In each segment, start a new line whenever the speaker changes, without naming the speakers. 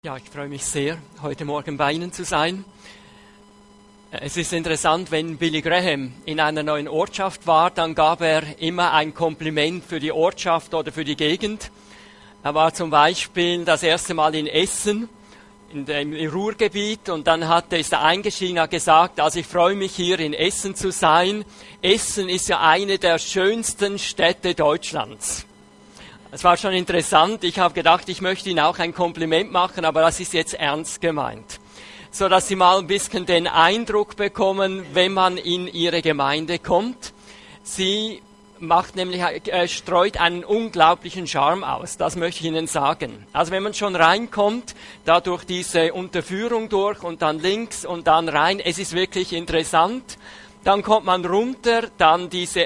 Ja, ich freue mich sehr, heute Morgen bei Ihnen zu sein. Es ist interessant, wenn Billy Graham in einer neuen Ortschaft war, dann gab er immer ein Kompliment für die Ortschaft oder für die Gegend. Er war zum Beispiel das erste Mal in Essen, im Ruhrgebiet, und dann ist er eingestiegen und hat gesagt, also ich freue mich hier in Essen zu sein. Essen ist ja eine der schönsten Städte Deutschlands. Es war schon interessant. Ich habe gedacht, ich möchte Ihnen auch ein Kompliment machen, aber das ist jetzt ernst gemeint. So dass Sie mal ein bisschen den Eindruck bekommen, wenn man in Ihre Gemeinde kommt. Sie macht nämlich, streut einen unglaublichen Charme aus. Das möchte ich Ihnen sagen. Also wenn man schon reinkommt, da durch diese Unterführung durch und dann links und dann rein, es ist wirklich interessant. Dann kommt man runter, dann diese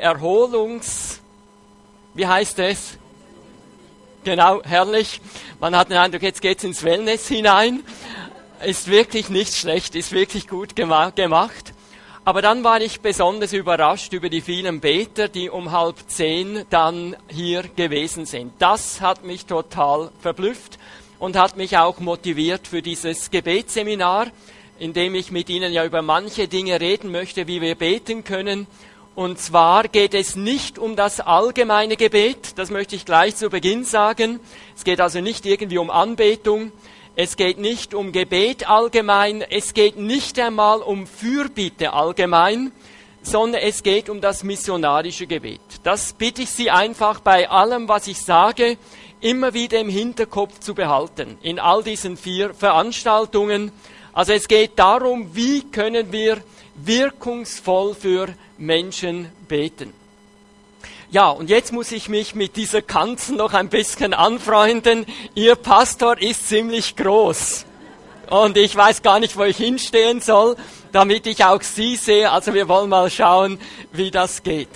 wie heißt es? Genau, herrlich. Man hat den Eindruck, jetzt geht's ins Wellness hinein. Ist wirklich nicht schlecht, ist wirklich gut gemacht. Aber dann war ich besonders überrascht über die vielen Beter, die um 9:30 dann hier gewesen sind. Das hat mich total verblüfft und hat mich auch motiviert für dieses Gebetsseminar, in dem ich mit Ihnen ja über manche Dinge reden möchte, wie wir beten können. Und zwar geht es nicht um das allgemeine Gebet, das möchte ich gleich zu Beginn sagen. Es geht also nicht irgendwie um Anbetung, es geht nicht um Gebet allgemein, es geht nicht einmal um Fürbitte allgemein, sondern es geht um das missionarische Gebet. Das bitte ich Sie einfach bei allem, was ich sage, immer wieder im Hinterkopf zu behalten, in all diesen 4 Veranstaltungen. Also es geht darum, wie können wir wirkungsvoll für Menschen beten. Ja, und jetzt muss ich mich mit dieser Kanzel noch ein bisschen anfreunden. Ihr Pastor ist ziemlich groß. Und ich weiß gar nicht, wo ich hinstehen soll, damit ich auch Sie sehe. Also wir wollen mal schauen, wie das geht.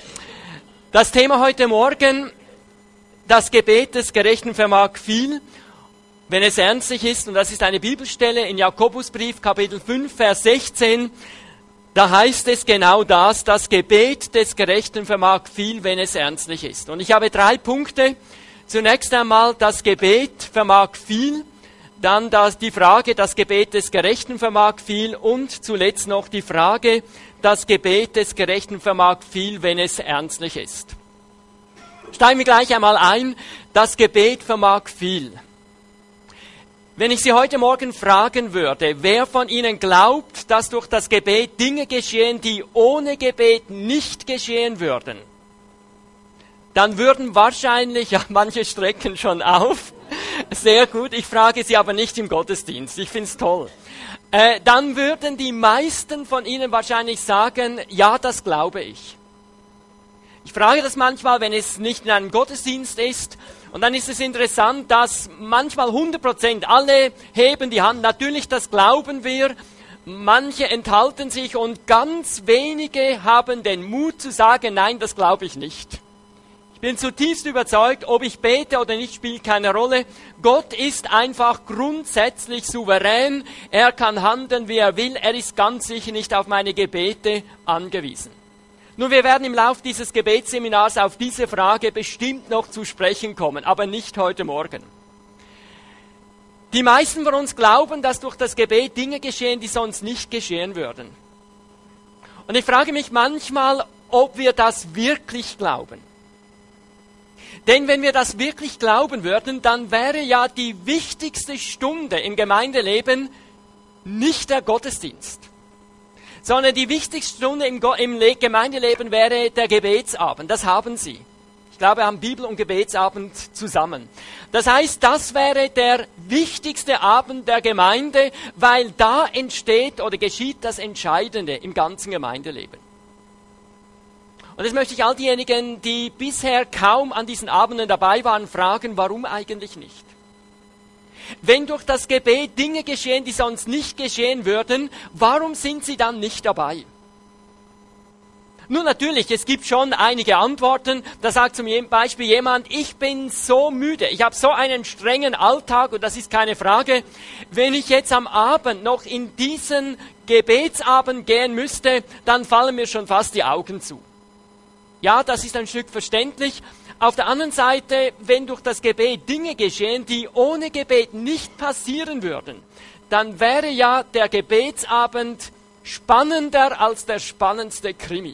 Das Thema heute Morgen, das Gebet des Gerechten vermag viel, wenn es ernstlich ist. Und das ist eine Bibelstelle in Jakobusbrief, Kapitel 5, Vers 16. Da heißt es genau das Gebet des Gerechten vermag viel, wenn es ernstlich ist. Und ich habe 3 Punkte. Zunächst einmal, das Gebet vermag viel, dann die Frage, das Gebet des Gerechten vermag viel und zuletzt noch die Frage, das Gebet des Gerechten vermag viel, wenn es ernstlich ist. Steigen wir gleich einmal ein, das Gebet vermag viel. Wenn ich Sie heute Morgen fragen würde, wer von Ihnen glaubt, dass durch das Gebet Dinge geschehen, die ohne Gebet nicht geschehen würden, dann würden wahrscheinlich, ja, manche strecken schon auf, sehr gut, ich frage Sie aber nicht im Gottesdienst, ich finde es toll, dann würden die meisten von Ihnen wahrscheinlich sagen, ja, das glaube ich. Ich frage das manchmal, wenn es nicht in einem Gottesdienst ist. Und dann ist es interessant, dass manchmal 100% alle heben die Hand. Natürlich, das glauben wir. Manche enthalten sich und ganz wenige haben den Mut zu sagen, nein, das glaube ich nicht. Ich bin zutiefst überzeugt, ob ich bete oder nicht, spielt keine Rolle. Gott ist einfach grundsätzlich souverän. Er kann handeln, wie er will. Er ist ganz sicher nicht auf meine Gebete angewiesen. Nun, wir werden im Laufe dieses Gebetsseminars auf diese Frage bestimmt noch zu sprechen kommen, aber nicht heute Morgen. Die meisten von uns glauben, dass durch das Gebet Dinge geschehen, die sonst nicht geschehen würden. Und ich frage mich manchmal, ob wir das wirklich glauben. Denn wenn wir das wirklich glauben würden, dann wäre ja die wichtigste Stunde im Gemeindeleben nicht der Gottesdienst, sondern die wichtigste Stunde im Gemeindeleben wäre der Gebetsabend. Das haben Sie. Ich glaube, wir haben Bibel- und Gebetsabend zusammen. Das heißt, das wäre der wichtigste Abend der Gemeinde, weil da entsteht oder geschieht das Entscheidende im ganzen Gemeindeleben. Und jetzt möchte ich all diejenigen, die bisher kaum an diesen Abenden dabei waren, fragen, warum eigentlich nicht? Wenn durch das Gebet Dinge geschehen, die sonst nicht geschehen würden, warum sind Sie dann nicht dabei? Nun natürlich, es gibt schon einige Antworten. Da sagt zum Beispiel jemand, ich bin so müde, ich habe so einen strengen Alltag und das ist keine Frage. Wenn ich jetzt am Abend noch in diesen Gebetsabend gehen müsste, dann fallen mir schon fast die Augen zu. Ja, das ist ein Stück verständlich. Auf der anderen Seite, wenn durch das Gebet Dinge geschehen, die ohne Gebet nicht passieren würden, dann wäre ja der Gebetsabend spannender als der spannendste Krimi.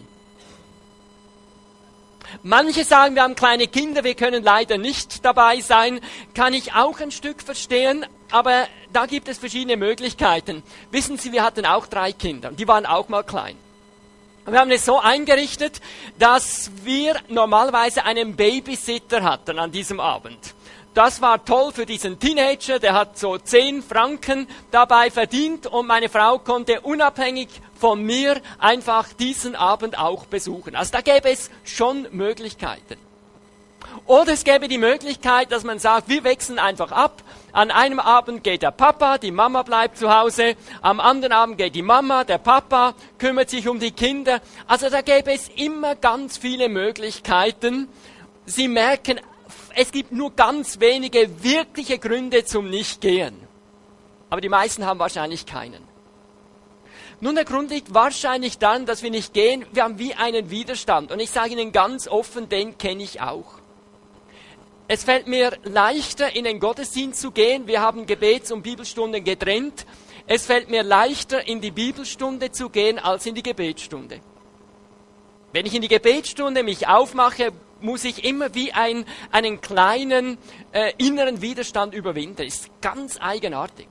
Manche sagen, wir haben kleine Kinder, wir können leider nicht dabei sein. Kann ich auch ein Stück verstehen, aber da gibt es verschiedene Möglichkeiten. Wissen Sie, wir hatten auch 3 Kinder, die waren auch mal klein. Und wir haben es so eingerichtet, dass wir normalerweise einen Babysitter hatten an diesem Abend. Das war toll für diesen Teenager, der hat so 10 Franken dabei verdient und meine Frau konnte unabhängig von mir einfach diesen Abend auch besuchen. Also da gäbe es schon Möglichkeiten. Oder es gäbe die Möglichkeit, dass man sagt, wir wechseln einfach ab. An einem Abend geht der Papa, die Mama bleibt zu Hause. Am anderen Abend geht die Mama, der Papa kümmert sich um die Kinder. Also da gäbe es immer ganz viele Möglichkeiten. Sie merken, es gibt nur ganz wenige wirkliche Gründe zum Nichtgehen. Aber die meisten haben wahrscheinlich keinen. Nun, der Grund liegt wahrscheinlich daran, dass wir nicht gehen. Wir haben wie einen Widerstand. Und ich sage Ihnen ganz offen, den kenne ich auch. Es fällt mir leichter, in den Gottesdienst zu gehen. Wir haben Gebets- und Bibelstunden getrennt. Es fällt mir leichter, in die Bibelstunde zu gehen, als in die Gebetsstunde. Wenn ich in die Gebetsstunde mich aufmache, muss ich immer wie einen kleinen inneren Widerstand überwinden. Das ist ganz eigenartig.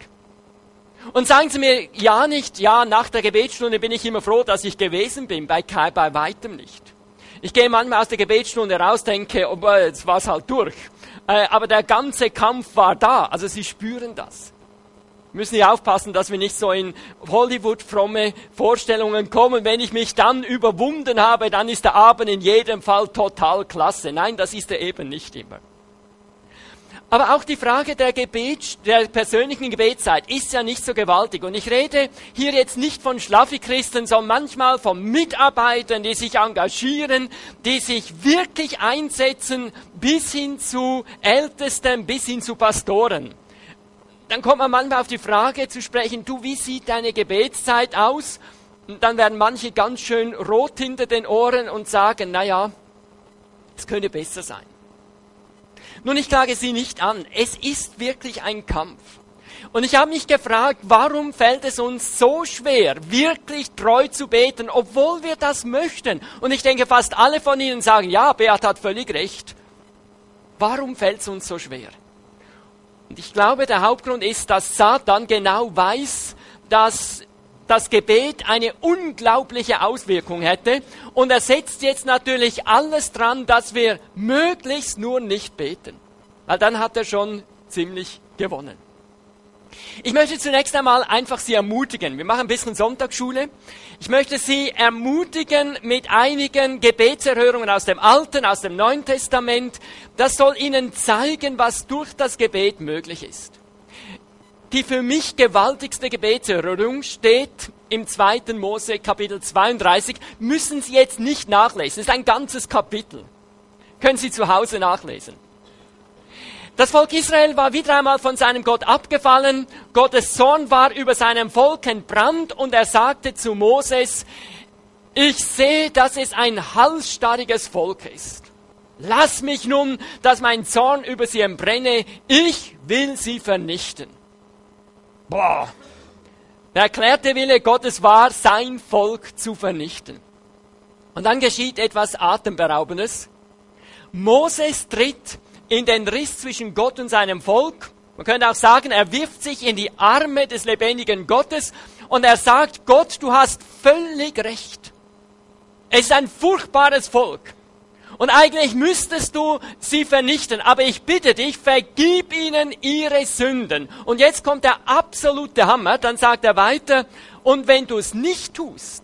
Und sagen Sie mir ja nicht, ja, nach der Gebetsstunde bin ich immer froh, dass ich gewesen bin. Bei weitem nicht. Ich gehe manchmal aus der Gebetsstunde raus, denke, oh, jetzt war es halt durch. Aber der ganze Kampf war da. Also Sie spüren das. Wir müssen hier aufpassen, dass wir nicht so in Hollywood-fromme Vorstellungen kommen. Wenn ich mich dann überwunden habe, dann ist der Abend in jedem Fall total klasse. Nein, das ist er eben nicht immer. Aber auch die Frage der persönlichen Gebetszeit ist ja nicht so gewaltig. Und ich rede hier jetzt nicht von Schlaffi-Christen, sondern manchmal von Mitarbeitern, die sich engagieren, die sich wirklich einsetzen, bis hin zu Ältesten, bis hin zu Pastoren. Dann kommt man manchmal auf die Frage zu sprechen, du, wie sieht deine Gebetszeit aus? Und dann werden manche ganz schön rot hinter den Ohren und sagen, naja, es könnte besser sein. Nun, ich klage Sie nicht an. Es ist wirklich ein Kampf. Und ich habe mich gefragt, warum fällt es uns so schwer, wirklich treu zu beten, obwohl wir das möchten? Und ich denke, fast alle von Ihnen sagen, ja, Beat hat völlig recht. Warum fällt es uns so schwer? Und ich glaube, der Hauptgrund ist, dass Satan genau weiß, dass das Gebet eine unglaubliche Auswirkung hätte. Und er setzt jetzt natürlich alles dran, dass wir möglichst nur nicht beten. Weil dann hat er schon ziemlich gewonnen. Ich möchte zunächst einmal einfach Sie ermutigen. Wir machen ein bisschen Sonntagsschule. Ich möchte Sie ermutigen mit einigen Gebetserhörungen aus dem Alten, aus dem Neuen Testament. Das soll Ihnen zeigen, was durch das Gebet möglich ist. Die für mich gewaltigste Gebetserhörung steht im 2. Mose Kapitel 32. Müssen Sie jetzt nicht nachlesen. Es ist ein ganzes Kapitel. Können Sie zu Hause nachlesen. Das Volk Israel war wieder einmal von seinem Gott abgefallen. Gottes Zorn war über seinem Volk entbrannt und er sagte zu Moses, ich sehe, dass es ein halsstarriges Volk ist. Lass mich nun, dass mein Zorn über sie entbrenne. Ich will sie vernichten. Boah! Der erklärte Wille Gottes war, sein Volk zu vernichten. Und dann geschieht etwas Atemberaubendes. Moses tritt in den Riss zwischen Gott und seinem Volk. Man könnte auch sagen, er wirft sich in die Arme des lebendigen Gottes und er sagt, Gott, du hast völlig recht. Es ist ein furchtbares Volk. Und eigentlich müsstest du sie vernichten. Aber ich bitte dich, vergib ihnen ihre Sünden. Und jetzt kommt der absolute Hammer. Dann sagt er weiter, und wenn du es nicht tust,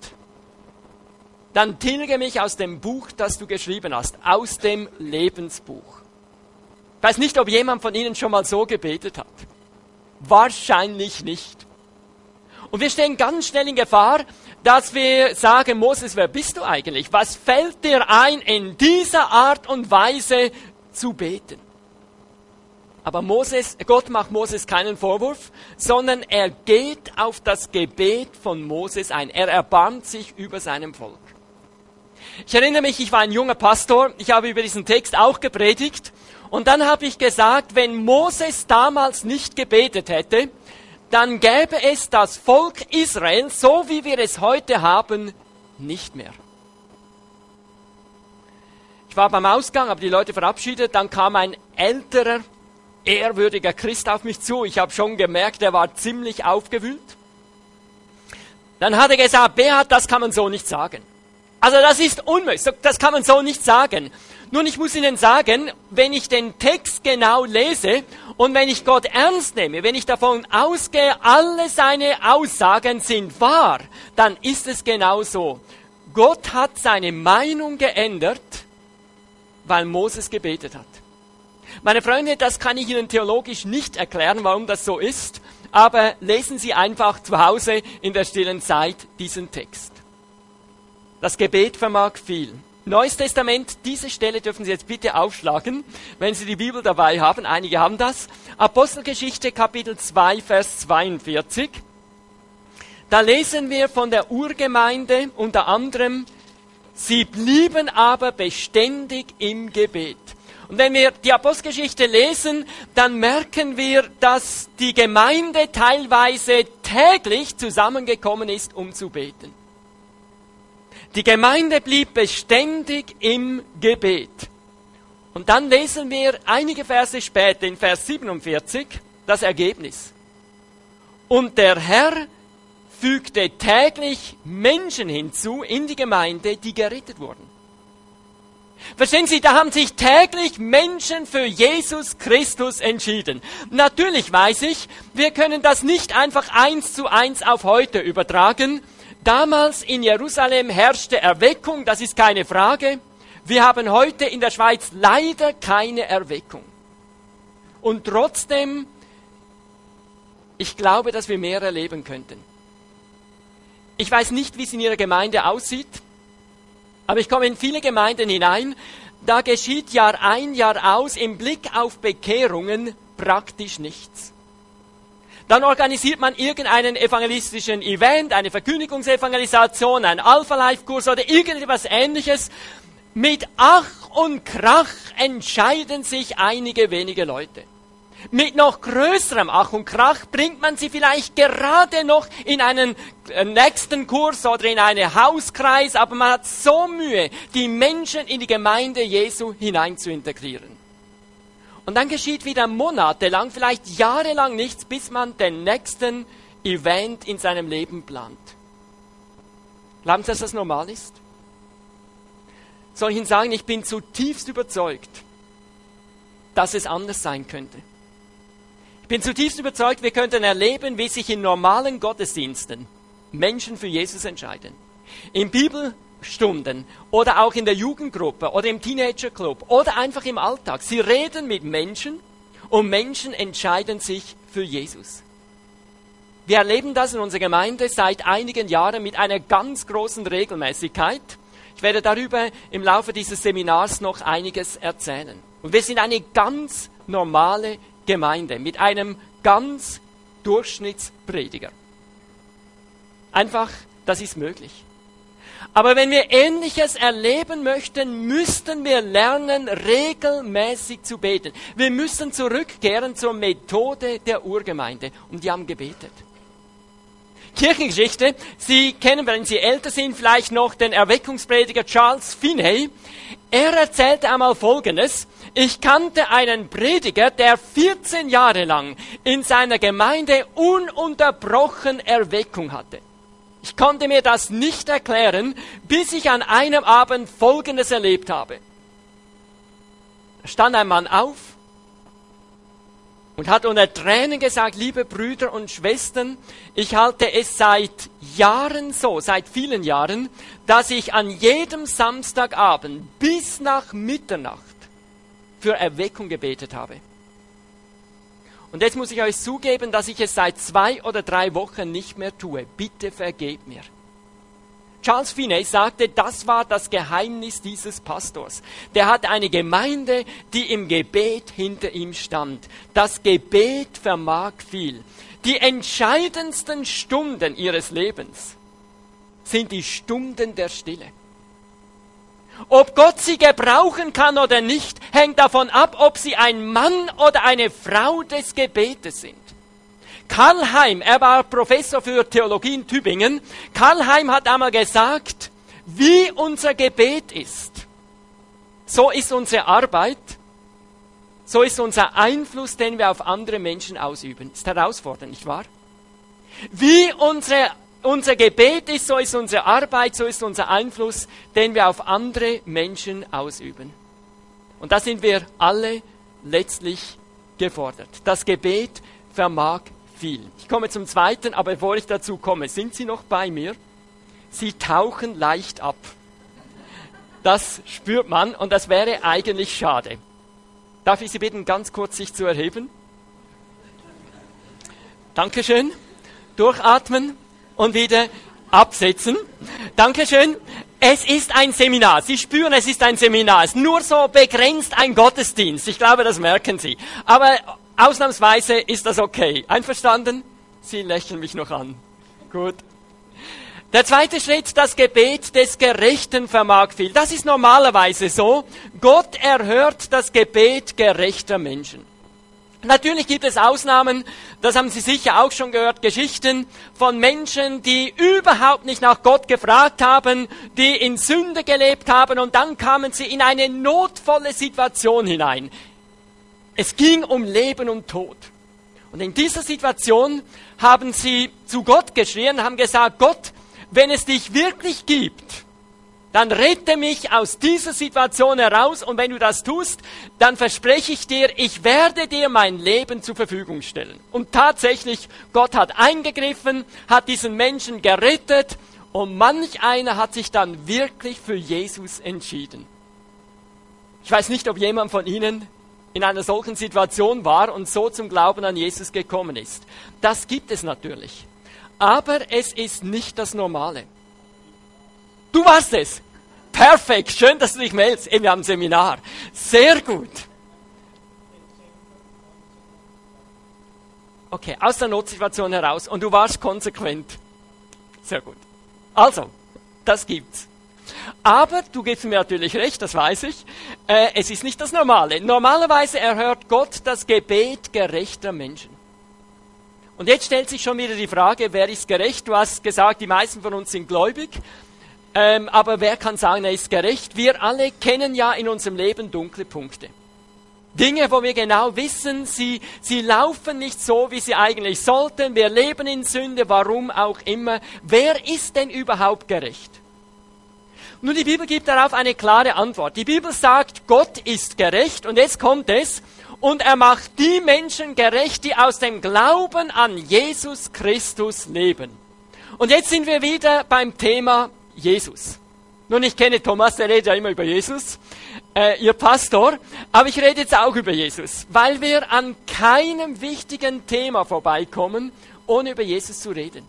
dann tilge mich aus dem Buch, das du geschrieben hast, aus dem Lebensbuch. Ich weiß nicht, ob jemand von Ihnen schon mal so gebetet hat. Wahrscheinlich nicht. Und wir stehen ganz schnell in Gefahr, dass wir sagen, Moses, wer bist du eigentlich? Was fällt dir ein, in dieser Art und Weise zu beten? Aber Gott macht Moses keinen Vorwurf, sondern er geht auf das Gebet von Moses ein. Er erbarmt sich über seinem Volk. Ich erinnere mich, ich war ein junger Pastor, ich habe über diesen Text auch gepredigt und dann habe ich gesagt, wenn Moses damals nicht gebetet hätte, dann gäbe es das Volk Israel, so wie wir es heute haben, nicht mehr. Ich war beim Ausgang, habe die Leute verabschiedet, dann kam ein älterer, ehrwürdiger Christ auf mich zu. Ich habe schon gemerkt, er war ziemlich aufgewühlt. Dann hat er gesagt, Beat, das kann man so nicht sagen. Also das ist unmöglich, das kann man so nicht sagen. Nun, ich muss Ihnen sagen, wenn ich den Text genau lese und wenn ich Gott ernst nehme, wenn ich davon ausgehe, alle seine Aussagen sind wahr, dann ist es genau so. Gott hat seine Meinung geändert, weil Moses gebetet hat. Meine Freunde, das kann ich Ihnen theologisch nicht erklären, warum das so ist, aber lesen Sie einfach zu Hause in der stillen Zeit diesen Text. Das Gebet vermag viel. Neues Testament, diese Stelle dürfen Sie jetzt bitte aufschlagen, wenn Sie die Bibel dabei haben. Einige haben das. Apostelgeschichte Kapitel 2, Vers 42. Da lesen wir von der Urgemeinde unter anderem, sie blieben aber beständig im Gebet. Und wenn wir die Apostelgeschichte lesen, dann merken wir, dass die Gemeinde teilweise täglich zusammengekommen ist, um zu beten. Die Gemeinde blieb beständig im Gebet. Und dann lesen wir einige Verse später, in Vers 47, das Ergebnis. Und der Herr fügte täglich Menschen hinzu in die Gemeinde, die gerettet wurden. Verstehen Sie, da haben sich täglich Menschen für Jesus Christus entschieden. Natürlich weiß ich, wir können das nicht einfach 1:1 auf heute übertragen. Damals in Jerusalem herrschte Erweckung, das ist keine Frage. Wir haben heute in der Schweiz leider keine Erweckung. Und trotzdem, ich glaube, dass wir mehr erleben könnten. Ich weiß nicht, wie es in Ihrer Gemeinde aussieht, aber ich komme in viele Gemeinden hinein, da geschieht Jahr ein, Jahr aus im Blick auf Bekehrungen praktisch nichts. Dann organisiert man irgendeinen evangelistischen Event, eine Verkündigungsevangelisation, einen Alpha-Life-Kurs oder irgendetwas Ähnliches. Mit Ach und Krach entscheiden sich einige wenige Leute. Mit noch größerem Ach und Krach bringt man sie vielleicht gerade noch in einen nächsten Kurs oder in einen Hauskreis, aber man hat so Mühe, die Menschen in die Gemeinde Jesu hinein zu integrieren. Und dann geschieht wieder monatelang, vielleicht jahrelang nichts, bis man den nächsten Event in seinem Leben plant. Glauben Sie, dass das normal ist? Soll ich Ihnen sagen, ich bin zutiefst überzeugt, dass es anders sein könnte. Ich bin zutiefst überzeugt, wir könnten erleben, wie sich in normalen Gottesdiensten Menschen für Jesus entscheiden. In Bibelstunden oder auch in der Jugendgruppe oder im Teenagerclub oder einfach im Alltag. Sie reden mit Menschen und Menschen entscheiden sich für Jesus. Wir erleben das in unserer Gemeinde seit einigen Jahren mit einer ganz großen Regelmäßigkeit. Ich werde darüber im Laufe dieses Seminars noch einiges erzählen. Und wir sind eine ganz normale Gemeinde mit einem ganz Durchschnittsprediger. Einfach, das ist möglich. Aber wenn wir Ähnliches erleben möchten, müssten wir lernen, regelmäßig zu beten. Wir müssen zurückkehren zur Methode der Urgemeinde. Und die haben gebetet. Kirchengeschichte, Sie kennen, wenn Sie älter sind, vielleicht noch den Erweckungsprediger Charles Finney. Er erzählte einmal Folgendes: Ich kannte einen Prediger, der 14 Jahre lang in seiner Gemeinde ununterbrochen Erweckung hatte. Ich konnte mir das nicht erklären, bis ich an einem Abend Folgendes erlebt habe. Da stand ein Mann auf und hat unter Tränen gesagt: Liebe Brüder und Schwestern, ich halte es seit Jahren so, seit vielen Jahren, dass ich an jedem Samstagabend bis nach Mitternacht für Erweckung gebetet habe. Und jetzt muss ich euch zugeben, dass ich es seit 2 oder 3 Wochen nicht mehr tue. Bitte vergebt mir. Charles Finney sagte, das war das Geheimnis dieses Pastors. Der hatte eine Gemeinde, die im Gebet hinter ihm stand. Das Gebet vermag viel. Die entscheidendsten Stunden ihres Lebens sind die Stunden der Stille. Ob Gott sie gebrauchen kann oder nicht, hängt davon ab, ob sie ein Mann oder eine Frau des Gebetes sind. Karl Heim, er war Professor für Theologie in Tübingen. Karl Heim hat einmal gesagt, wie unser Gebet ist, so ist unsere Arbeit, so ist unser Einfluss, den wir auf andere Menschen ausüben. Ist herausfordernd, nicht wahr? Wie unser Gebet ist, so ist unsere Arbeit, so ist unser Einfluss, den wir auf andere Menschen ausüben. Und da sind wir alle letztlich gefordert. Das Gebet vermag viel. Ich komme zum Zweiten, aber bevor ich dazu komme, sind Sie noch bei mir? Sie tauchen leicht ab. Das spürt man und das wäre eigentlich schade. Darf ich Sie bitten, ganz kurz sich zu erheben? Dankeschön. Durchatmen und wieder absetzen. Dankeschön. Es ist ein Seminar. Sie spüren, es ist ein Seminar. Es ist nur so begrenzt ein Gottesdienst. Ich glaube, das merken Sie. Aber ausnahmsweise ist das okay. Einverstanden? Sie lächeln mich noch an. Gut. Der zweite Schritt, das Gebet des Gerechten vermag viel. Das ist normalerweise so. Gott erhört das Gebet gerechter Menschen. Natürlich gibt es Ausnahmen, das haben Sie sicher auch schon gehört, Geschichten von Menschen, die überhaupt nicht nach Gott gefragt haben, die in Sünde gelebt haben und dann kamen sie in eine notvolle Situation hinein. Es ging um Leben und Tod. Und in dieser Situation haben sie zu Gott geschrien, haben gesagt, Gott, wenn es dich wirklich gibt, dann rette mich aus dieser Situation heraus und wenn du das tust, dann verspreche ich dir, ich werde dir mein Leben zur Verfügung stellen. Und tatsächlich, Gott hat eingegriffen, hat diesen Menschen gerettet und manch einer hat sich dann wirklich für Jesus entschieden. Ich weiß nicht, ob jemand von Ihnen in einer solchen Situation war und so zum Glauben an Jesus gekommen ist. Das gibt es natürlich. Aber es ist nicht das Normale. Du warst es. Perfekt. Schön, dass du dich meldest. Wir haben ein Seminar. Sehr gut. Okay, aus der Notsituation heraus. Und du warst konsequent. Sehr gut. Also, das gibt's. Aber, du gibst mir natürlich recht, das weiß ich, es ist nicht das Normale. Normalerweise erhört Gott das Gebet gerechter Menschen. Und jetzt stellt sich schon wieder die Frage, wer ist gerecht? Du hast gesagt, die meisten von uns sind gläubig. Aber wer kann sagen, er ist gerecht? Wir alle kennen ja in unserem Leben dunkle Punkte. Dinge, wo wir genau wissen, sie laufen nicht so, wie sie eigentlich sollten. Wir leben in Sünde, warum auch immer. Wer ist denn überhaupt gerecht? Nun, die Bibel gibt darauf eine klare Antwort. Die Bibel sagt, Gott ist gerecht und jetzt kommt es. Und er macht die Menschen gerecht, die aus dem Glauben an Jesus Christus leben. Und jetzt sind wir wieder beim Thema Jesus. Nun, ich kenne Thomas, der redet ja immer über Jesus, ihr Pastor, aber ich rede jetzt auch über Jesus, weil wir an keinem wichtigen Thema vorbeikommen, ohne über Jesus zu reden.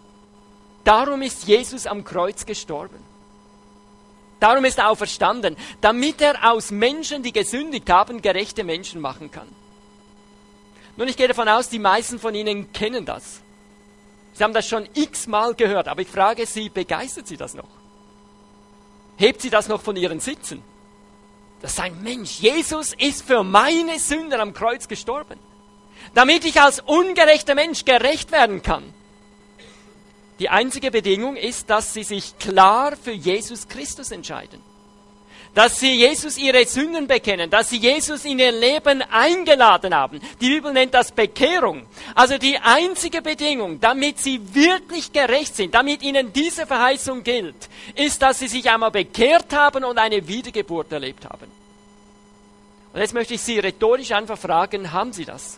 Darum ist Jesus am Kreuz gestorben. Darum ist er auferstanden, damit er aus Menschen, die gesündigt haben, gerechte Menschen machen kann. Nun, ich gehe davon aus, die meisten von Ihnen kennen das. Sie haben das schon x-mal gehört, aber ich frage Sie, begeistert Sie das noch? Hebt Sie das noch von Ihren Sitzen? Das ist ein Mensch. Jesus ist für meine Sünden am Kreuz gestorben, damit ich als ungerechter Mensch gerecht werden kann. Die einzige Bedingung ist, dass sie sich klar für Jesus Christus entscheiden. Dass sie Jesus ihre Sünden bekennen, dass sie Jesus in ihr Leben eingeladen haben. Die Bibel nennt das Bekehrung. Also die einzige Bedingung, damit sie wirklich gerecht sind, damit ihnen diese Verheißung gilt, ist, dass sie sich einmal bekehrt haben und eine Wiedergeburt erlebt haben. Und jetzt möchte ich Sie rhetorisch einfach fragen, haben Sie das?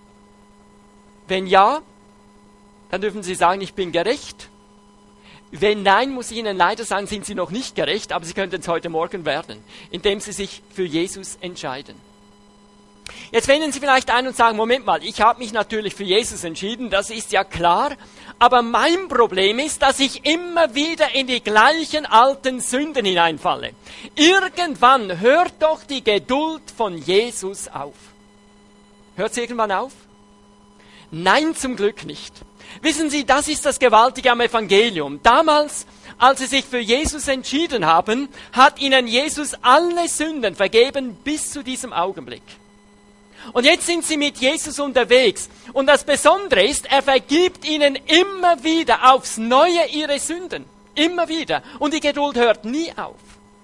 Wenn ja, dann dürfen Sie sagen, ich bin gerecht. Wenn nein, muss ich Ihnen leider sagen, sind Sie noch nicht gerecht, aber Sie könnten es heute Morgen werden, indem Sie sich für Jesus entscheiden. Jetzt wenden Sie vielleicht ein und sagen, Moment mal, ich habe mich natürlich für Jesus entschieden, das ist ja klar, aber mein Problem ist, dass ich immer wieder in die gleichen alten Sünden hineinfalle. Irgendwann hört doch die Geduld von Jesus auf. Hört sie irgendwann auf? Nein, zum Glück nicht. Wissen Sie, das ist das Gewaltige am Evangelium. Damals, als sie sich für Jesus entschieden haben, hat ihnen Jesus alle Sünden vergeben bis zu diesem Augenblick. Und jetzt sind sie mit Jesus unterwegs. Und das Besondere ist, er vergibt ihnen immer wieder aufs Neue ihre Sünden. Immer wieder. Und die Geduld hört nie auf.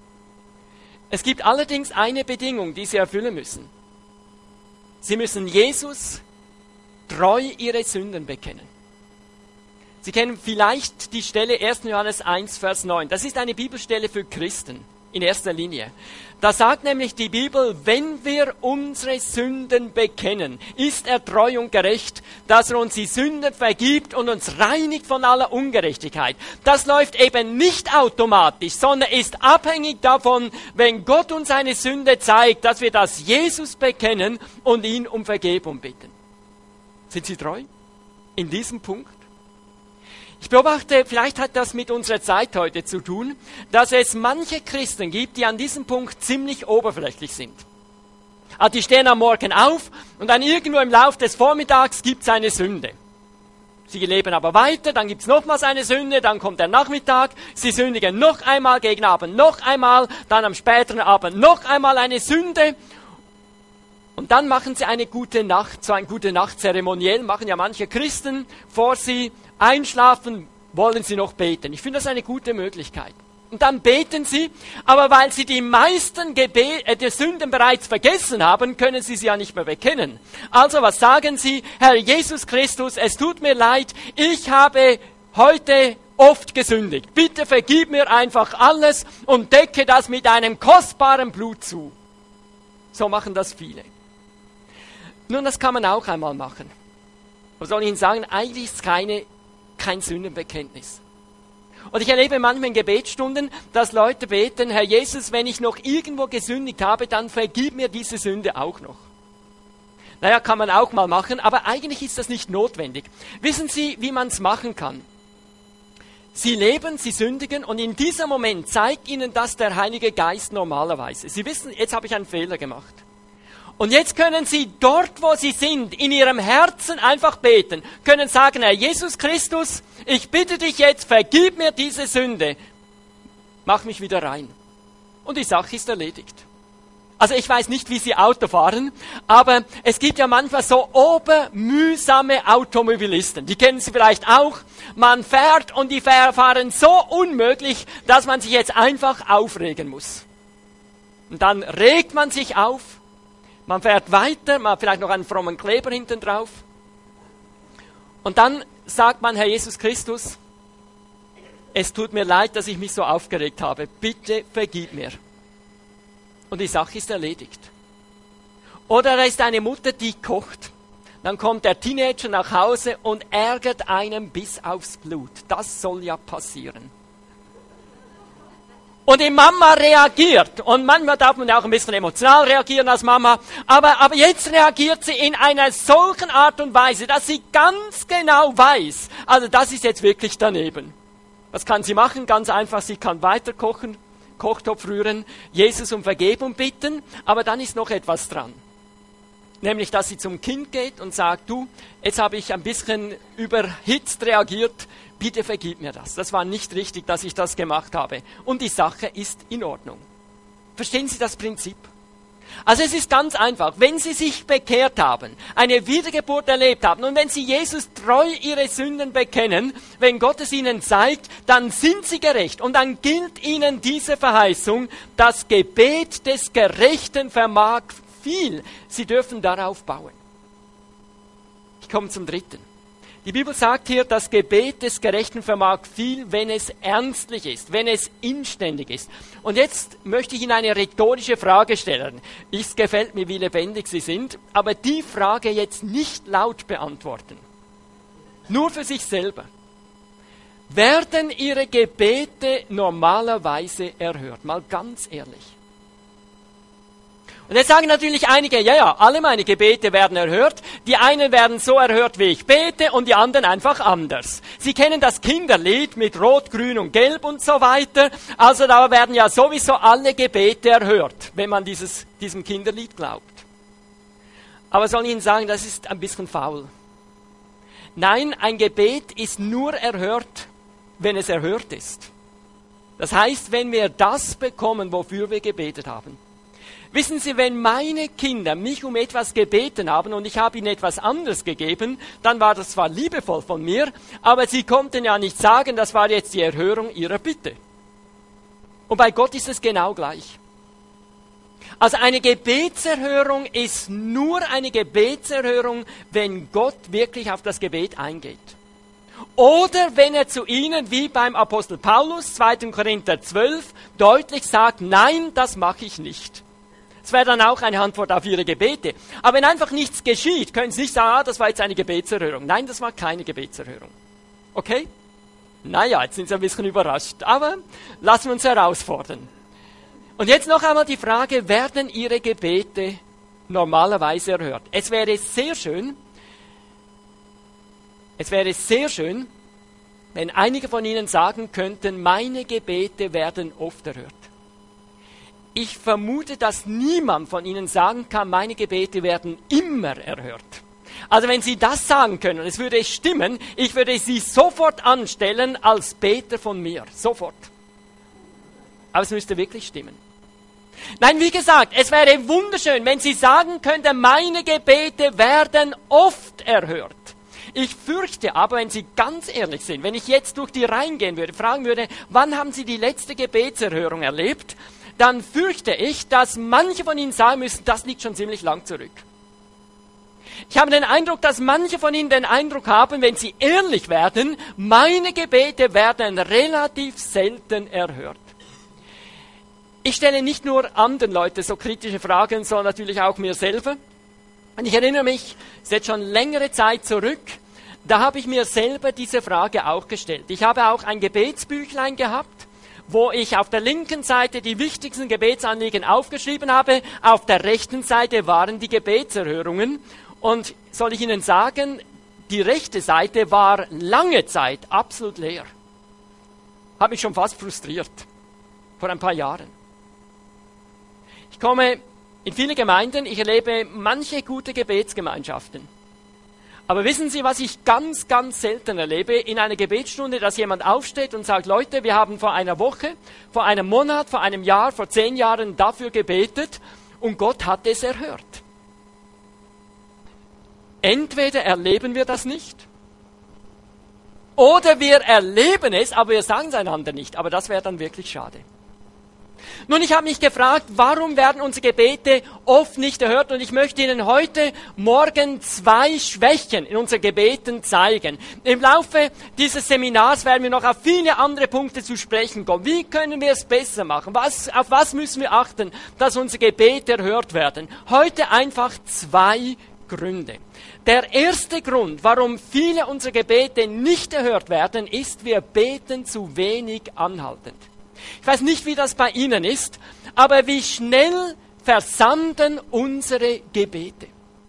Es gibt allerdings eine Bedingung, die sie erfüllen müssen. Sie müssen Jesus treu ihre Sünden bekennen. Sie kennen vielleicht die Stelle 1. Johannes 1, Vers 9. Das ist eine Bibelstelle für Christen in erster Linie. Da sagt nämlich die Bibel, wenn wir unsere Sünden bekennen, ist er treu und gerecht, dass er uns die Sünden vergibt und uns reinigt von aller Ungerechtigkeit. Das läuft eben nicht automatisch, sondern ist abhängig davon, wenn Gott uns eine Sünde zeigt, dass wir das Jesus bekennen und ihn um Vergebung bitten. Sind Sie treu in diesem Punkt? Ich beobachte, vielleicht hat das mit unserer Zeit heute zu tun, dass es manche Christen gibt, die an diesem Punkt ziemlich oberflächlich sind. Also die stehen am Morgen auf und dann irgendwo im Lauf des Vormittags gibt es eine Sünde. Sie leben aber weiter, dann gibt es nochmals eine Sünde, dann kommt der Nachmittag, sie sündigen noch einmal, gegen Abend noch einmal, dann am späteren Abend noch einmal eine Sünde. Und dann machen sie eine gute Nacht, so ein gute Nacht-Zeremoniell, machen ja manche Christen, vor sie einschlafen, wollen sie noch beten. Ich finde das eine gute Möglichkeit. Und dann beten sie, aber weil sie die meisten der Sünden bereits vergessen haben, können sie ja nicht mehr bekennen. Also was sagen sie? Herr Jesus Christus, es tut mir leid, ich habe heute oft gesündigt. Bitte vergib mir einfach alles und decke das mit einem kostbaren Blut zu. So machen das viele. Nun, das kann man auch einmal machen. Was soll ich Ihnen sagen? Eigentlich ist kein Sündenbekenntnis. Und ich erlebe manchmal in Gebetsstunden, dass Leute beten, Herr Jesus, wenn ich noch irgendwo gesündigt habe, dann vergib mir diese Sünde auch noch. Naja, kann man auch mal machen, aber eigentlich ist das nicht notwendig. Wissen Sie, wie man es machen kann? Sie leben, sie sündigen und in diesem Moment zeigt Ihnen das der Heilige Geist normalerweise. Sie wissen, jetzt habe ich einen Fehler gemacht. Und jetzt können Sie dort, wo Sie sind, in Ihrem Herzen einfach beten, können sagen, Herr Jesus Christus, ich bitte dich jetzt, vergib mir diese Sünde, mach mich wieder rein. Und die Sache ist erledigt. Also ich weiß nicht, wie Sie Auto fahren, aber es gibt ja manchmal so obermühsame Automobilisten. Die kennen Sie vielleicht auch. Man fährt und die fahren so unmöglich, dass man sich jetzt einfach aufregen muss. Und dann regt man sich auf. Man fährt weiter, man hat vielleicht noch einen frommen Kleber hinten drauf. Und dann sagt man, Herr Jesus Christus, es tut mir leid, dass ich mich so aufgeregt habe. Bitte vergib mir. Und die Sache ist erledigt. Oder da ist eine Mutter, die kocht. Dann kommt der Teenager nach Hause und ärgert einen bis aufs Blut. Das soll ja passieren. Und die Mama reagiert. Und manchmal darf man ja auch ein bisschen emotional reagieren als Mama. Aber jetzt reagiert sie in einer solchen Art und Weise, dass sie ganz genau weiß, also das ist jetzt wirklich daneben. Was kann sie machen? Ganz einfach, sie kann weiter kochen, Kochtopf rühren, Jesus um Vergebung bitten. Aber dann ist noch etwas dran. Nämlich, dass sie zum Kind geht und sagt, du, jetzt habe ich ein bisschen überhitzt reagiert, bitte vergib mir das. Das war nicht richtig, dass ich das gemacht habe. Und die Sache ist in Ordnung. Verstehen Sie das Prinzip? Also es ist ganz einfach. Wenn Sie sich bekehrt haben, eine Wiedergeburt erlebt haben und wenn Sie Jesus treu Ihre Sünden bekennen, wenn Gott es Ihnen zeigt, dann sind Sie gerecht. Und dann gilt Ihnen diese Verheißung, das Gebet des Gerechten vermag viel. Sie dürfen darauf bauen. Ich komme zum dritten. Die Bibel sagt hier, das Gebet des Gerechten vermag viel, wenn es ernstlich ist, wenn es inständig ist. Und jetzt möchte ich Ihnen eine rhetorische Frage stellen. Es gefällt mir, wie lebendig Sie sind, aber die Frage jetzt nicht laut beantworten. Nur für sich selber. Werden Ihre Gebete normalerweise erhört? Mal ganz ehrlich. Und jetzt sagen natürlich einige, ja, alle meine Gebete werden erhört. Die einen werden so erhört, wie ich bete, und die anderen einfach anders. Sie kennen das Kinderlied mit Rot, Grün und Gelb und so weiter. Also da werden ja sowieso alle Gebete erhört, wenn man diesem Kinderlied glaubt. Aber soll ich Ihnen sagen, das ist ein bisschen faul. Nein, ein Gebet ist nur erhört, wenn es erhört ist. Das heißt, wenn wir das bekommen, wofür wir gebetet haben. Wissen Sie, wenn meine Kinder mich um etwas gebeten haben und ich habe ihnen etwas anderes gegeben, dann war das zwar liebevoll von mir, aber sie konnten ja nicht sagen, das war jetzt die Erhörung ihrer Bitte. Und bei Gott ist es genau gleich. Also eine Gebetserhörung ist nur eine Gebetserhörung, wenn Gott wirklich auf das Gebet eingeht. Oder wenn er zu ihnen, wie beim Apostel Paulus, 2. Korinther 12, deutlich sagt, nein, das mache ich nicht. Das wäre dann auch eine Antwort auf ihre Gebete. Aber wenn einfach nichts geschieht, können sie nicht sagen, das war jetzt eine Gebetserhörung. Nein, das war keine Gebetserhörung. Okay? Naja, jetzt sind sie ein bisschen überrascht. Aber lassen wir uns herausfordern. Und jetzt noch einmal die Frage, werden Ihre Gebete normalerweise erhört? Es wäre sehr schön, wenn einige von Ihnen sagen könnten, meine Gebete werden oft erhört. Ich vermute, dass niemand von Ihnen sagen kann, meine Gebete werden immer erhört. Also wenn Sie das sagen können, es würde stimmen, ich würde Sie sofort anstellen als Beter von mir. Sofort. Aber es müsste wirklich stimmen. Nein, wie gesagt, es wäre wunderschön, wenn Sie sagen könnten, meine Gebete werden oft erhört. Ich fürchte aber, wenn Sie ganz ehrlich sind, wenn ich jetzt durch die Reihen gehen würde, fragen würde, wann haben Sie die letzte Gebetserhörung erlebt, dann fürchte ich, dass manche von Ihnen sagen müssen, das liegt schon ziemlich lang zurück. Ich habe den Eindruck, dass manche von Ihnen den Eindruck haben, wenn sie ehrlich werden, meine Gebete werden relativ selten erhört. Ich stelle nicht nur anderen Leuten so kritische Fragen, sondern natürlich auch mir selber. Und ich erinnere mich, es ist jetzt schon längere Zeit zurück, da habe ich mir selber diese Frage auch gestellt. Ich habe auch ein Gebetsbüchlein gehabt, wo ich auf der linken Seite die wichtigsten Gebetsanliegen aufgeschrieben habe, auf der rechten Seite waren die Gebetserhörungen. Und soll ich Ihnen sagen, die rechte Seite war lange Zeit absolut leer. Hat mich schon fast frustriert, vor ein paar Jahren. Ich komme in viele Gemeinden, ich erlebe manche gute Gebetsgemeinschaften. Aber wissen Sie, was ich ganz, ganz selten erlebe? In einer Gebetsstunde, dass jemand aufsteht und sagt, Leute, wir haben vor einer Woche, vor einem Monat, vor einem Jahr, vor 10 Jahren dafür gebetet und Gott hat es erhört. Entweder erleben wir das nicht, oder wir erleben es, aber wir sagen es einander nicht. Aber das wäre dann wirklich schade. Nun, ich habe mich gefragt, warum werden unsere Gebete oft nicht erhört? Und ich möchte Ihnen heute Morgen 2 Schwächen in unseren Gebeten zeigen. Im Laufe dieses Seminars werden wir noch auf viele andere Punkte zu sprechen kommen. Wie können wir es besser machen? Auf was müssen wir achten, dass unsere Gebete erhört werden? Heute einfach 2 Gründe. Der erste Grund, warum viele unserer Gebete nicht erhört werden, ist, wir beten zu wenig anhaltend. Ich weiß nicht, wie das bei Ihnen ist, aber wie schnell versanden unsere Gebete.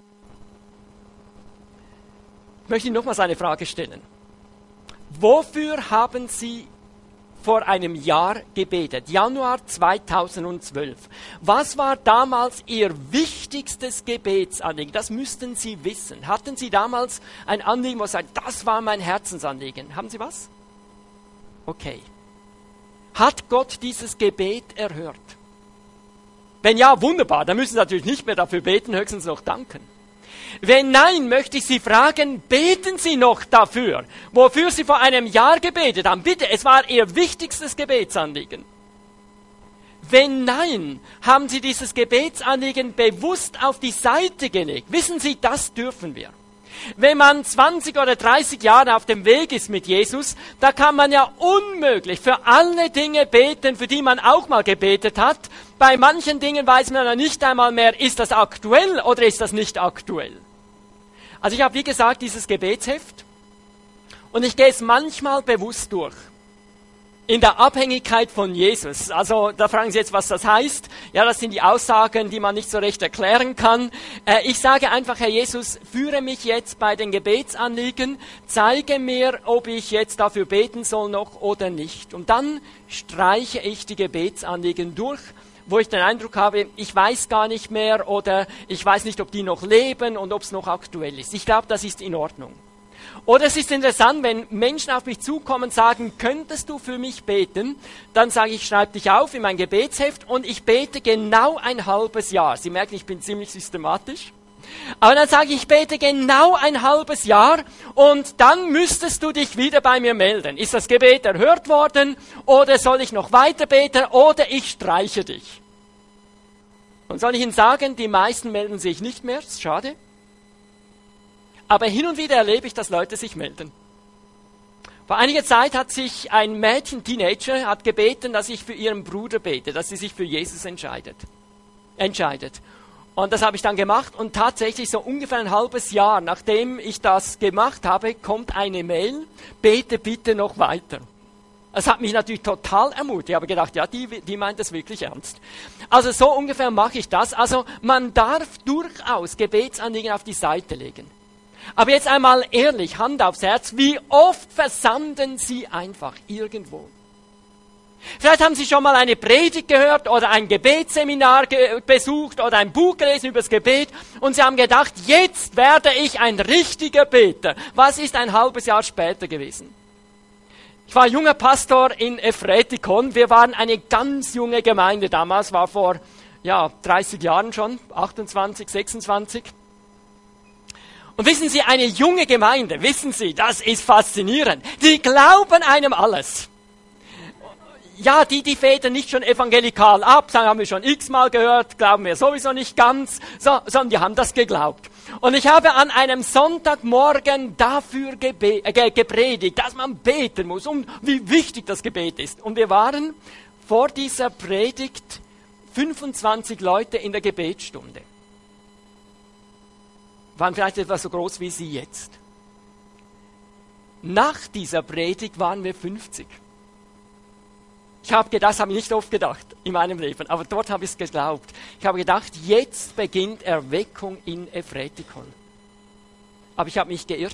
Ich möchte Ihnen nochmals eine Frage stellen. Wofür haben Sie vor einem Jahr gebetet? Januar 2012. Was war damals Ihr wichtigstes Gebetsanliegen? Das müssten Sie wissen. Hatten Sie damals ein Anliegen, wo Sie sagen, das war mein Herzensanliegen? Haben Sie was? Okay. Hat Gott dieses Gebet erhört? Wenn ja, wunderbar, dann müssen Sie natürlich nicht mehr dafür beten, höchstens noch danken. Wenn nein, möchte ich Sie fragen, beten Sie noch dafür, wofür Sie vor einem Jahr gebetet haben? Bitte, es war Ihr wichtigstes Gebetsanliegen. Wenn nein, haben Sie dieses Gebetsanliegen bewusst auf die Seite gelegt. Wissen Sie, das dürfen wir. Wenn man 20 oder 30 Jahre auf dem Weg ist mit Jesus, da kann man ja unmöglich für alle Dinge beten, für die man auch mal gebetet hat. Bei manchen Dingen weiß man ja nicht einmal mehr, ist das aktuell oder ist das nicht aktuell. Also ich habe, wie gesagt, dieses Gebetsheft und ich gehe es manchmal bewusst durch. In der Abhängigkeit von Jesus. Also da fragen Sie jetzt, was das heißt. Ja, das sind die Aussagen, die man nicht so recht erklären kann. Ich sage einfach, Herr Jesus, führe mich jetzt bei den Gebetsanliegen, zeige mir, ob ich jetzt dafür beten soll noch oder nicht. Und dann streiche ich die Gebetsanliegen durch, wo ich den Eindruck habe, ich weiß gar nicht mehr oder ich weiß nicht, ob die noch leben und ob es noch aktuell ist. Ich glaube, das ist in Ordnung. Oder es ist interessant, wenn Menschen auf mich zukommen und sagen, könntest du für mich beten? Dann sage ich, schreib dich auf in mein Gebetsheft und ich bete genau ein halbes Jahr. Sie merken, ich bin ziemlich systematisch. Aber dann sage ich, bete genau ein halbes Jahr und dann müsstest du dich wieder bei mir melden. Ist das Gebet erhört worden oder soll ich noch weiter beten oder ich streiche dich? Und soll ich Ihnen sagen, die meisten melden sich nicht mehr, ist schade. Aber hin und wieder erlebe ich, dass Leute sich melden. Vor einiger Zeit hat sich ein Mädchen, Teenager, hat gebeten, dass ich für ihren Bruder bete, dass sie sich für Jesus entscheidet. Und das habe ich dann gemacht und tatsächlich so ungefähr ein halbes Jahr, nachdem ich das gemacht habe, kommt eine Mail, bete bitte noch weiter. Das hat mich natürlich total ermutigt. Ich habe gedacht, ja, die meint das wirklich ernst. Also so ungefähr mache ich das. Also man darf durchaus Gebetsanliegen auf die Seite legen. Aber jetzt einmal ehrlich, Hand aufs Herz, wie oft versanden Sie einfach irgendwo? Vielleicht haben Sie schon mal eine Predigt gehört oder ein Gebetsseminar besucht oder ein Buch gelesen über das Gebet und Sie haben gedacht, jetzt werde ich ein richtiger Beter. Was ist ein halbes Jahr später gewesen? Ich war junger Pastor in Efretikon. Wir waren eine ganz junge Gemeinde damals, war vor 30 Jahren schon, 28, 26. Und wissen Sie, eine junge Gemeinde, wissen Sie, das ist faszinierend. Die glauben einem alles. Ja, die federn nicht schon evangelikal ab, sagen, haben wir schon x-mal gehört, glauben wir sowieso nicht ganz, sondern die haben das geglaubt. Und ich habe an einem Sonntagmorgen dafür gepredigt, dass man beten muss und wie wichtig das Gebet ist. Und wir waren vor dieser Predigt 25 Leute in der Gebetsstunde. Waren vielleicht etwas so groß wie Sie jetzt. Nach dieser Predigt waren wir 50. Das habe ich nicht oft gedacht in meinem Leben, aber dort habe ich es geglaubt. Ich habe gedacht, jetzt beginnt Erweckung in Efretikon. Aber ich habe mich geirrt.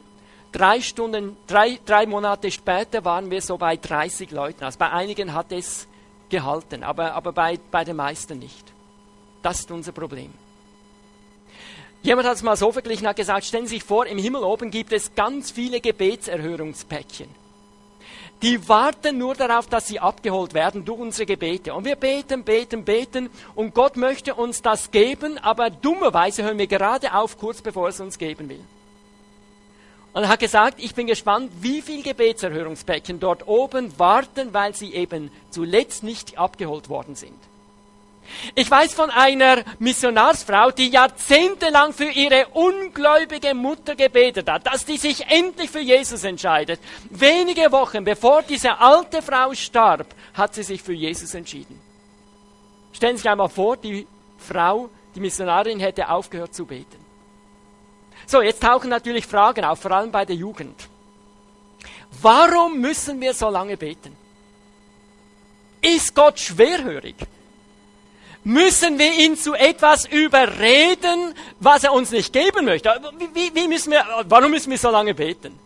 3 Monate später waren wir so bei 30 Leuten. Also bei einigen hat es gehalten, aber bei den meisten nicht. Das ist unser Problem. Jemand hat es mal so verglichen, hat gesagt, stellen Sie sich vor, im Himmel oben gibt es ganz viele Gebetserhörungspäckchen. Die warten nur darauf, dass sie abgeholt werden durch unsere Gebete. Und wir beten und Gott möchte uns das geben, aber dummerweise hören wir gerade auf, kurz bevor er es uns geben will. Und er hat gesagt, ich bin gespannt, wie viele Gebetserhörungspäckchen dort oben warten, weil sie eben zuletzt nicht abgeholt worden sind. Ich weiß von einer Missionarsfrau, die jahrzehntelang für ihre ungläubige Mutter gebetet hat, dass die sich endlich für Jesus entscheidet. Wenige Wochen bevor diese alte Frau starb, hat sie sich für Jesus entschieden. Stellen Sie sich einmal vor, die Missionarin hätte aufgehört zu beten. So, jetzt tauchen natürlich Fragen auf, vor allem bei der Jugend. Warum müssen wir so lange beten? Ist Gott schwerhörig? Müssen wir ihn zu etwas überreden, was er uns nicht geben möchte? Warum müssen wir so lange beten?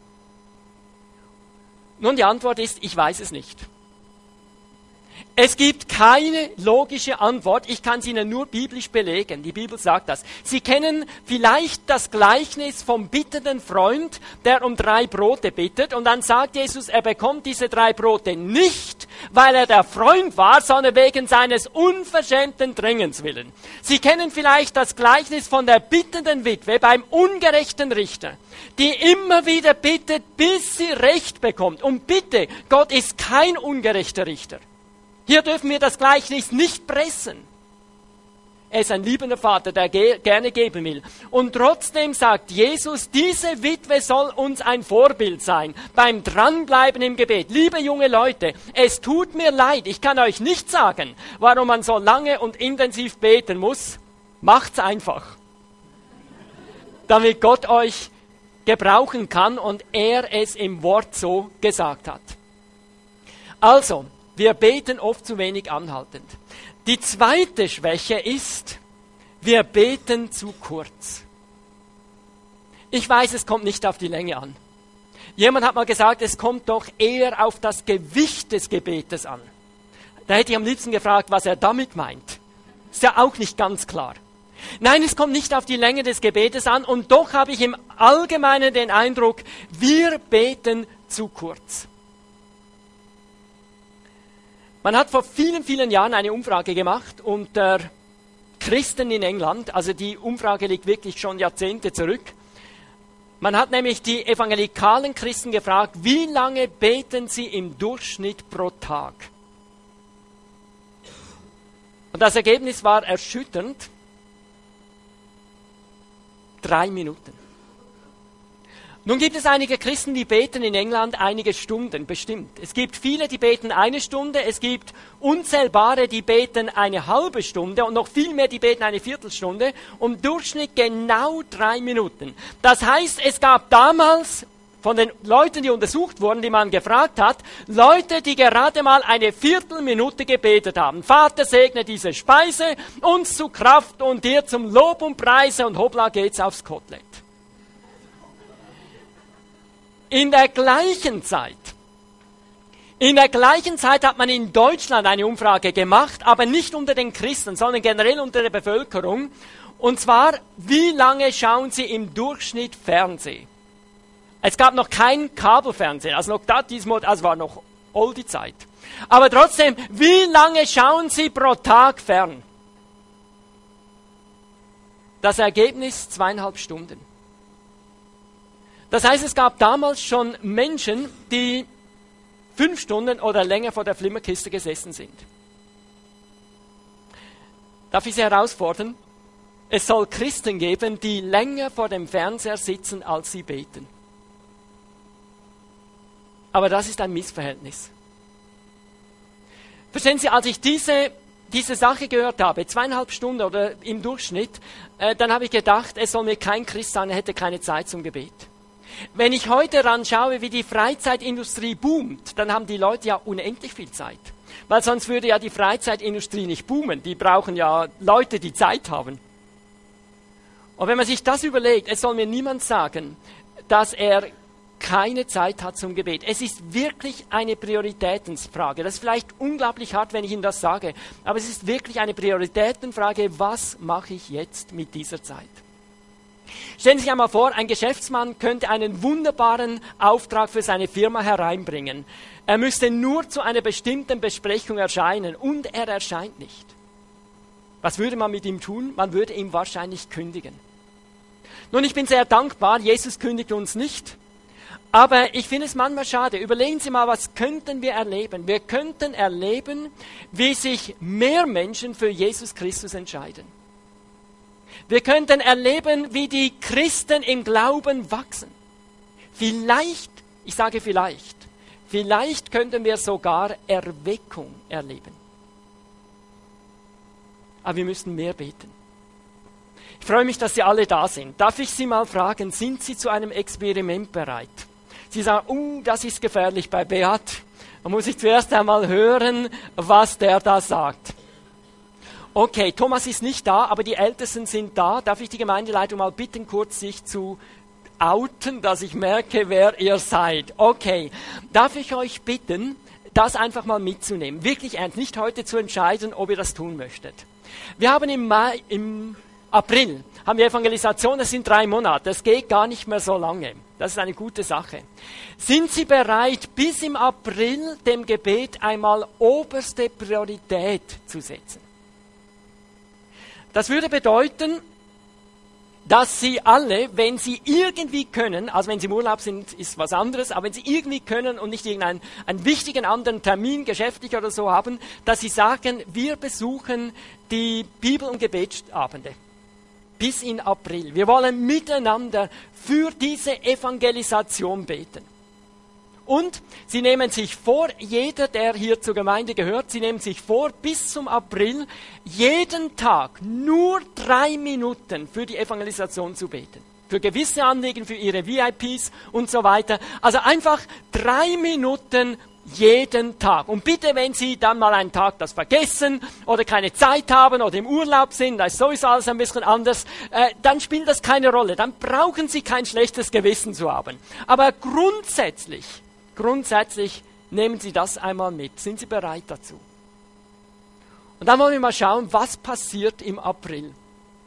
Nun, die Antwort ist, ich weiß es nicht. Es gibt keine logische Antwort. Ich kann sie Ihnen nur biblisch belegen. Die Bibel sagt das. Sie kennen vielleicht das Gleichnis vom bittenden Freund, der um 3 Brote bittet. Und dann sagt Jesus, er bekommt diese 3 Brote nicht, weil er der Freund war, sondern wegen seines unverschämten Drängens willen. Sie kennen vielleicht das Gleichnis von der bittenden Witwe beim ungerechten Richter, die immer wieder bittet, bis sie Recht bekommt. Und bitte, Gott ist kein ungerechter Richter. Hier dürfen wir das Gleichnis nicht pressen. Er ist ein liebender Vater, der gerne geben will. Und trotzdem sagt Jesus, diese Witwe soll uns ein Vorbild sein beim Dranbleiben im Gebet. Liebe junge Leute, es tut mir leid, ich kann euch nicht sagen, warum man so lange und intensiv beten muss. Macht's einfach. Damit Gott euch gebrauchen kann und er es im Wort so gesagt hat. Also, wir beten oft zu wenig anhaltend. Die zweite Schwäche ist, wir beten zu kurz. Ich weiß, es kommt nicht auf die Länge an. Jemand hat mal gesagt, es kommt doch eher auf das Gewicht des Gebetes an. Da hätte ich am liebsten gefragt, was er damit meint. Ist ja auch nicht ganz klar. Nein, es kommt nicht auf die Länge des Gebetes an und doch habe ich im Allgemeinen den Eindruck, wir beten zu kurz. Man hat vor vielen, vielen Jahren eine Umfrage gemacht unter Christen in England, also die Umfrage liegt wirklich schon Jahrzehnte zurück. Man hat nämlich die evangelikalen Christen gefragt, wie lange beten sie im Durchschnitt pro Tag? Und das Ergebnis war erschütternd. 3 Minuten. Nun gibt es einige Christen, die beten in England einige Stunden, bestimmt. Es gibt viele, die beten 1 Stunde, es gibt unzählbare, die beten eine halbe Stunde und noch viel mehr, die beten eine Viertelstunde, im Durchschnitt genau 3 Minuten. Das heißt, es gab damals von den Leuten, die untersucht wurden, die man gefragt hat, Leute, die gerade mal eine Viertelminute gebetet haben. Vater, segne diese Speise, uns zu Kraft und dir zum Lob und Preise und hoppla geht's aufs Kotelett. In der gleichen Zeit hat man in Deutschland eine Umfrage gemacht, aber nicht unter den Christen, sondern generell unter der Bevölkerung. Und zwar, wie lange schauen sie im Durchschnitt Fernsehen? Es gab noch kein Kabelfernsehen, also noch das war noch oldie Zeit. Aber trotzdem, wie lange schauen sie pro Tag fern? Das Ergebnis 2,5 Stunden. Das heißt, es gab damals schon Menschen, die 5 Stunden oder länger vor der Flimmerkiste gesessen sind. Darf ich Sie herausfordern? Es soll Christen geben, die länger vor dem Fernseher sitzen, als sie beten. Aber das ist ein Missverhältnis. Verstehen Sie, als ich diese Sache gehört habe, 2,5 Stunden oder im Durchschnitt, dann habe ich gedacht, es soll mir kein Christ sein, er hätte keine Zeit zum Gebet. Wenn ich heute anschaue, wie die Freizeitindustrie boomt, dann haben die Leute ja unendlich viel Zeit. Weil sonst würde ja die Freizeitindustrie nicht boomen. Die brauchen ja Leute, die Zeit haben. Und wenn man sich das überlegt, es soll mir niemand sagen, dass er keine Zeit hat zum Gebet. Es ist wirklich eine Prioritätenfrage. Das ist vielleicht unglaublich hart, wenn ich Ihnen das sage, aber es ist wirklich eine Prioritätenfrage, was mache ich jetzt mit dieser Zeit? Stellen Sie sich einmal vor, ein Geschäftsmann könnte einen wunderbaren Auftrag für seine Firma hereinbringen. Er müsste nur zu einer bestimmten Besprechung erscheinen und er erscheint nicht. Was würde man mit ihm tun? Man würde ihm wahrscheinlich kündigen. Nun, ich bin sehr dankbar, Jesus kündigt uns nicht. Aber ich finde es manchmal schade. Überlegen Sie mal, was könnten wir erleben? Wir könnten erleben, wie sich mehr Menschen für Jesus Christus entscheiden. Wir könnten erleben, wie die Christen im Glauben wachsen. Vielleicht, ich sage vielleicht könnten wir sogar Erweckung erleben. Aber wir müssen mehr beten. Ich freue mich, dass Sie alle da sind. Darf ich Sie mal fragen, sind Sie zu einem Experiment bereit? Sie sagen, das ist gefährlich bei Beat. Da muss ich zuerst einmal hören, was der da sagt. Okay, Thomas ist nicht da, aber die Ältesten sind da. Darf ich die Gemeindeleitung mal bitten, kurz sich zu outen, dass ich merke, wer ihr seid? Okay, darf ich euch bitten, das einfach mal mitzunehmen? Wirklich ernst, nicht heute zu entscheiden, ob ihr das tun möchtet. Wir haben im April haben wir Evangelisation, das sind 3 Monate, das geht gar nicht mehr so lange. Das ist eine gute Sache. Sind Sie bereit, bis im April dem Gebet einmal oberste Priorität zu setzen? Das würde bedeuten, dass Sie alle, wenn Sie irgendwie können, also wenn Sie im Urlaub sind, ist was anderes, aber wenn Sie irgendwie können und nicht irgendeinen wichtigen anderen Termin, geschäftlich oder so haben, dass Sie sagen, wir besuchen die Bibel- und Gebetsabende. Bis in April. Wir wollen miteinander für diese Evangelisation beten. Und Sie nehmen sich vor, jeder, der hier zur Gemeinde gehört, Sie nehmen sich vor, bis zum April jeden Tag nur 3 Minuten für die Evangelisation zu beten. Für gewisse Anliegen, für Ihre VIPs und so weiter. Also einfach 3 Minuten jeden Tag. Und bitte, wenn Sie dann mal einen Tag das vergessen oder keine Zeit haben oder im Urlaub sind, da ist sowieso alles ein bisschen anders, dann spielt das keine Rolle. Dann brauchen Sie kein schlechtes Gewissen zu haben. Aber grundsätzlich nehmen Sie das einmal mit. Sind Sie bereit dazu? Und dann wollen wir mal schauen, was passiert im April.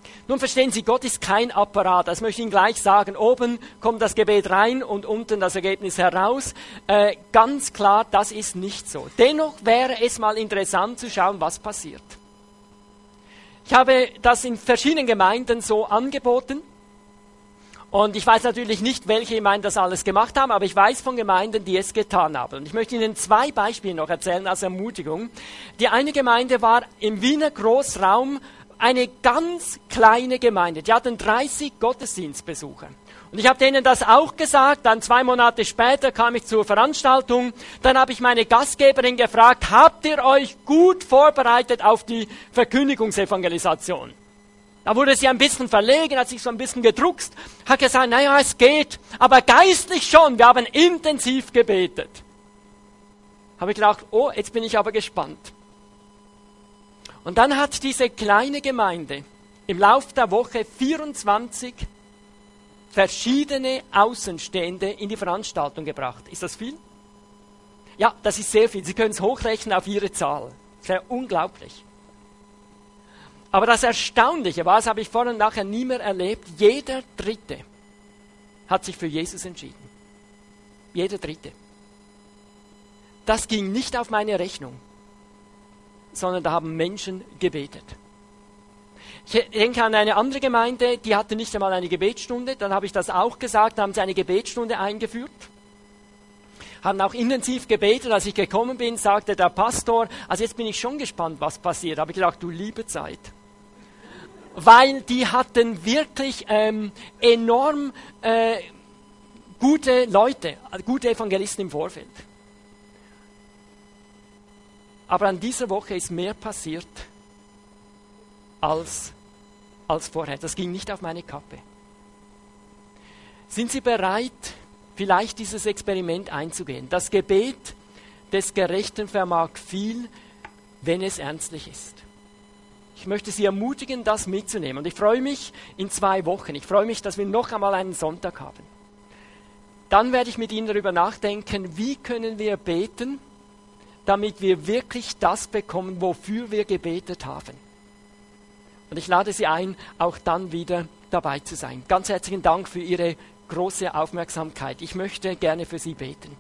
Nun verstehen Sie, Gott ist kein Apparat, das möchte ich Ihnen gleich sagen. Oben kommt das Gebet rein und unten das Ergebnis heraus. Ganz klar, das ist nicht so. Dennoch wäre es mal interessant zu schauen, was passiert. Ich habe das in verschiedenen Gemeinden so angeboten. Und ich weiß natürlich nicht, welche Gemeinden das alles gemacht haben, aber ich weiß von Gemeinden, die es getan haben. Und ich möchte Ihnen 2 Beispiele noch erzählen als Ermutigung. Die eine Gemeinde war im Wiener Großraum eine ganz kleine Gemeinde. Die hatten 30 Gottesdienstbesucher. Und ich habe denen das auch gesagt. Dann 2 Monate später kam ich zur Veranstaltung. Dann habe ich meine Gastgeberin gefragt, habt ihr euch gut vorbereitet auf die Verkündigungsevangelisation? Da wurde sie ein bisschen verlegen, hat sich so ein bisschen gedruckst, hat gesagt, naja, es geht, aber geistlich schon, wir haben intensiv gebetet. Habe ich gedacht, oh, jetzt bin ich aber gespannt. Und dann hat diese kleine Gemeinde im Lauf der Woche 24 verschiedene Außenstehende in die Veranstaltung gebracht. Ist das viel? Ja, das ist sehr viel. Sie können es hochrechnen auf Ihre Zahl. Das wäre unglaublich. Aber das Erstaunliche war, das habe ich vorher und nachher nie mehr erlebt, jeder Dritte hat sich für Jesus entschieden. Jeder Dritte. Das ging nicht auf meine Rechnung, sondern da haben Menschen gebetet. Ich denke an eine andere Gemeinde, die hatte nicht einmal eine Gebetsstunde, dann habe ich das auch gesagt, dann haben sie eine Gebetsstunde eingeführt, haben auch intensiv gebetet. Als ich gekommen bin, sagte der Pastor, also jetzt bin ich schon gespannt, was passiert. Da habe ich gedacht, du liebe Zeit. Weil die hatten wirklich enorm gute Leute, gute Evangelisten im Vorfeld. Aber an dieser Woche ist mehr passiert als vorher. Das ging nicht auf meine Kappe. Sind Sie bereit, vielleicht dieses Experiment einzugehen? Das Gebet des Gerechten vermag viel, wenn es ernstlich ist. Ich möchte Sie ermutigen, das mitzunehmen. Und ich freue mich in 2 Wochen. Ich freue mich, dass wir noch einmal einen Sonntag haben. Dann werde ich mit Ihnen darüber nachdenken, wie können wir beten, damit wir wirklich das bekommen, wofür wir gebetet haben. Und ich lade Sie ein, auch dann wieder dabei zu sein. Ganz herzlichen Dank für Ihre große Aufmerksamkeit. Ich möchte gerne für Sie beten.